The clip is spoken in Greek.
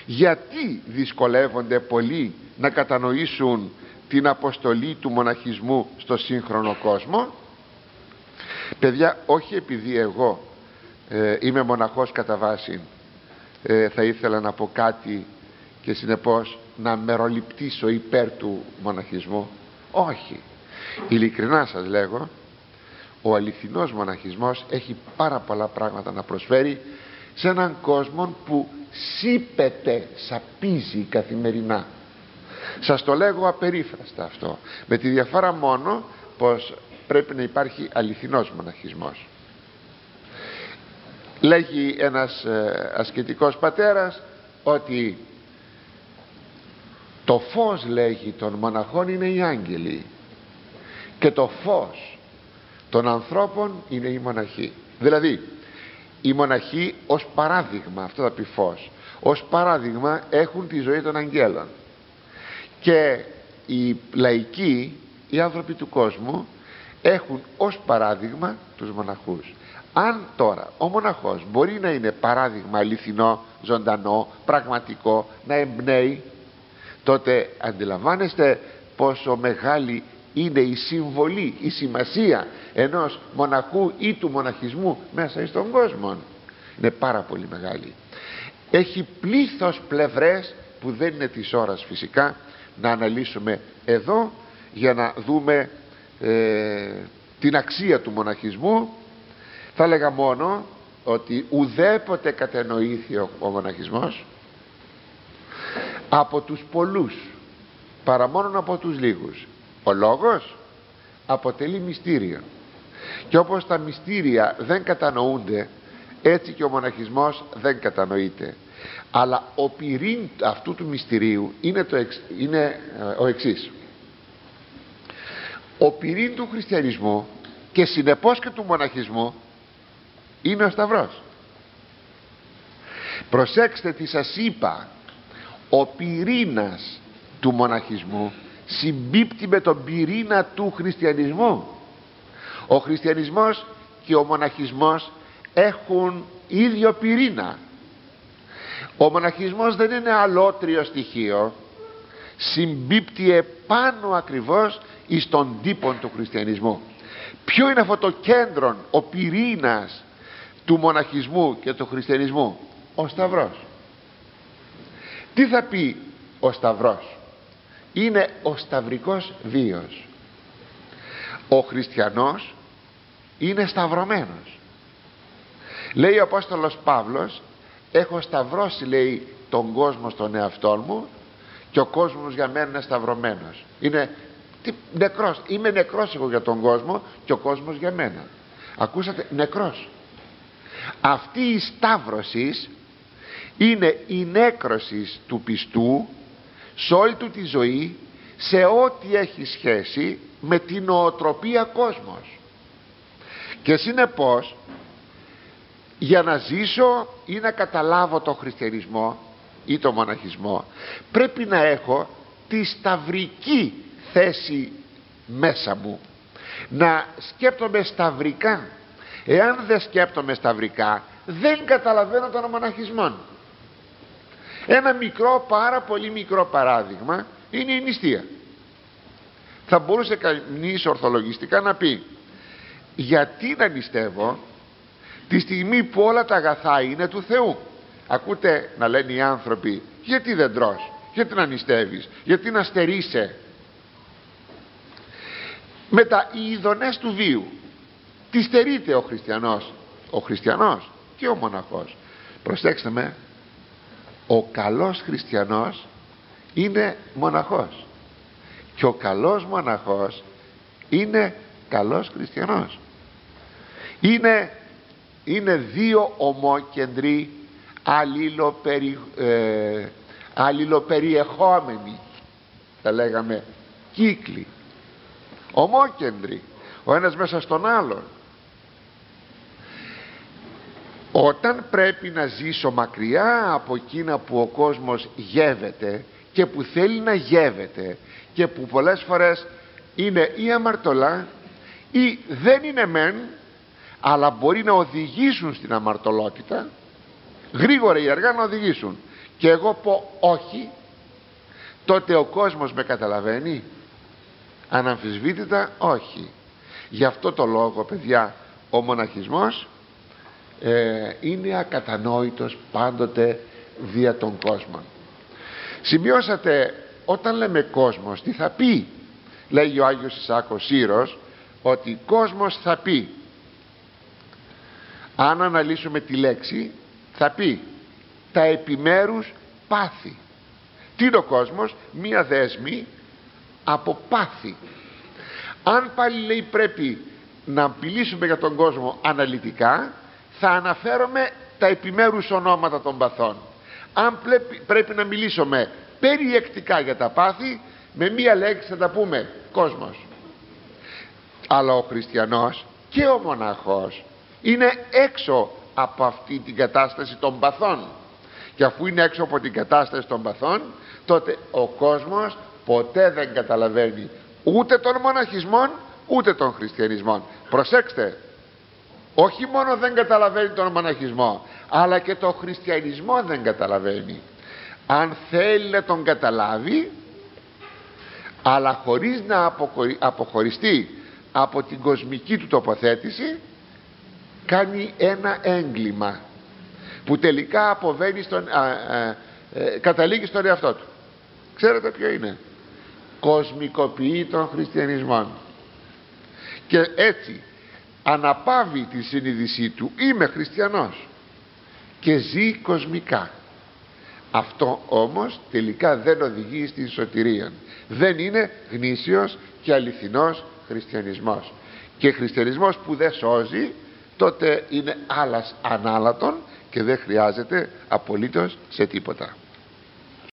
Γιατί δυσκολεύονται πολλοί να κατανοήσουν την αποστολή του μοναχισμού στο σύγχρονο κόσμο? Παιδιά, όχι επειδή εγώ είμαι μοναχός κατά βάση, θα ήθελα να πω κάτι και συνεπώς να μεροληπτήσω υπέρ του μοναχισμού. Όχι, ειλικρινά σας λέγω, ο αληθινός μοναχισμός έχει πάρα πολλά πράγματα να προσφέρει σε έναν κόσμο που σύπεται, σαπίζει καθημερινά. Σας το λέγω απερίφραστα αυτό, με τη διαφορά μόνο πως πρέπει να υπάρχει αληθινός μοναχισμός. Λέγει ένας ασκητικός πατέρας ότι το φως, λέγει, των μοναχών είναι οι άγγελοι και το φως των ανθρώπων είναι οι μοναχοί. Δηλαδή οι μοναχοί ως παράδειγμα, αυτό θα πει φως, ως παράδειγμα έχουν τη ζωή των αγγέλων, και οι λαϊκοί, οι άνθρωποι του κόσμου, έχουν ως παράδειγμα τους μοναχούς. Αν τώρα ο μοναχός μπορεί να είναι παράδειγμα αληθινό, ζωντανό, πραγματικό, να εμπνέει, τότε αντιλαμβάνεστε πόσο μεγάλη είναι η συμβολή, η σημασία ενός μοναχού ή του μοναχισμού μέσα στον κόσμο. Είναι πάρα πολύ μεγάλη. Έχει πλήθος πλευρές που δεν είναι της ώρας φυσικά να αναλύσουμε εδώ, για να δούμε την αξία του μοναχισμού. Θα έλεγα μόνο ότι ουδέποτε κατανοήθη ο μοναχισμός από τους πολλούς παρά μόνο από τους λίγους. Ο λόγος αποτελεί μυστήριο, και όπως τα μυστήρια δεν κατανοούνται, έτσι και ο μοναχισμός δεν κατανοείται. Αλλά ο πυρήν αυτού του μυστηρίου είναι ο εξής. Ο πυρήν του χριστιανισμού και συνεπώς και του μοναχισμού είναι ο Σταυρός. Προσέξτε τι σας είπα. Ο πυρήνας του μοναχισμού συμπίπτει με τον πυρήνα του χριστιανισμού. Ο χριστιανισμός και ο μοναχισμός έχουν ίδιο πυρήνα. Ο μοναχισμός δεν είναι αλότριο στοιχείο, συμπίπτει επάνω ακριβώς εις τον τύπο του χριστιανισμού. Ποιο είναι αυτό το κέντρο, ο πυρήνας του μοναχισμού και του χριστιανισμού? Ο Σταυρός. Τι θα πει ο Σταυρός? Είναι ο σταυρικός βίος. Ο χριστιανός είναι σταυρωμένος. Λέει ο Απόστολος Παύλος, έχω σταυρώσει, λέει, τον κόσμο στον εαυτό μου και ο κόσμος για μένα είναι σταυρωμένος. Είναι νεκρός. Είμαι νεκρός εγώ για τον κόσμο και ο κόσμος για μένα. Ακούσατε, νεκρός. Αυτή η σταύρωση είναι η νέκρωση του πιστού σε όλη του τη ζωή, σε ό,τι έχει σχέση με την νοοτροπία κόσμος. Και συνεπώς, για να ζήσω ή να καταλάβω τον χριστιανισμό ή τον μοναχισμό, πρέπει να έχω τη σταυρική θέση μέσα μου, να σκέπτομαι σταυρικά. Εάν δεν σκέπτομαι σταυρικά, δεν καταλαβαίνω τον μοναχισμό. Ένα μικρό, πάρα πολύ μικρό παράδειγμα είναι η νηστεία. Θα μπορούσε κανείς ορθολογιστικά να πει, γιατί να νηστεύω τη στιγμή που όλα τα αγαθά είναι του Θεού? Ακούτε να λένε οι άνθρωποι, γιατί δεν τρως, γιατί να νηστεύεις, γιατί να στερείσαι? Με τα ειδονές του βίου τι στερείται ο χριστιανός και ο μοναχός? Προσέξτε με, ο καλός χριστιανός είναι μοναχός και ο μοναχός είναι καλός χριστιανός. Είναι δύο ομόκεντροι αλληλοπεριεχόμενοι, θα λέγαμε, κύκλοι, ομόκεντροι, ο ένας μέσα στον άλλον. Όταν πρέπει να ζήσω μακριά από εκείνα που ο κόσμος γεύεται και που θέλει να γεύεται και που πολλές φορές είναι ή αμαρτωλά ή δεν είναι μεν, αλλά μπορεί να οδηγήσουν στην αμαρτωλότητα, γρήγορα ή αργά να οδηγήσουν, και εγώ πω όχι, τότε ο κόσμος με καταλαβαίνει? Αναμφισβήτητα όχι. Γι' αυτό το λόγο, παιδιά, ο μοναχισμός είναι ακατανόητος πάντοτε δια των κόσμων. Σημειώσατε, όταν λέμε κόσμος, τι θα πει? Λέγει ο Άγιος Ισάκος Σύρος ότι κόσμος θα πει, αν αναλύσουμε τη λέξη, θα πει τα επιμέρους πάθη. Τι είναι ο κόσμος? Μία δέσμη από πάθη. Αν πάλι, λέει, πρέπει να μιλήσουμε για τον κόσμο αναλυτικά, θα αναφέρομαι τα επιμέρους ονόματα των παθών. Αν πρέπει να μιλήσουμε περιεκτικά για τα πάθη, με μία λέξη θα τα πούμε κόσμος. Αλλά ο χριστιανός και ο μοναχός είναι έξω από αυτή την κατάσταση των παθών, και αφού είναι έξω από την κατάσταση των παθών, τότε ο κόσμος ποτέ δεν καταλαβαίνει ούτε τον μοναχισμό ούτε τον χριστιανισμό. Προσέξτε, όχι μόνο δεν καταλαβαίνει τον μοναχισμό, αλλά και τον χριστιανισμό δεν καταλαβαίνει. Αν θέλει να τον καταλάβει, αλλά χωρίς να αποχωριστεί από την κοσμική του τοποθέτηση, κάνει ένα έγκλημα που τελικά αποβαίνει καταλήγει στον εαυτό του. Ξέρετε ποιο είναι? Κοσμικοποιεί τον χριστιανισμό και έτσι αναπαύει τη συνείδησή του, είμαι χριστιανός, και ζει κοσμικά. Αυτό όμως τελικά δεν οδηγεί στην σωτηρία. Δεν είναι γνήσιος και αληθινός χριστιανισμός. Και χριστιανισμός που δεν σώζει, τότε είναι άλλας ανάλατον και δεν χρειάζεται απολύτως σε τίποτα.